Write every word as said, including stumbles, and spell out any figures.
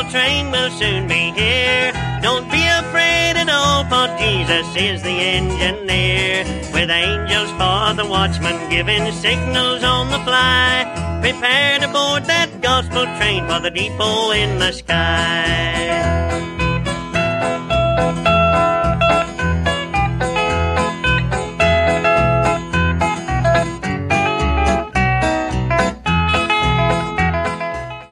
train will soon be here. Don't be afraid at all, for Jesus is the engineer. With angels for the watchman giving signals on the fly, prepare to board that gospel train for the depot in the sky.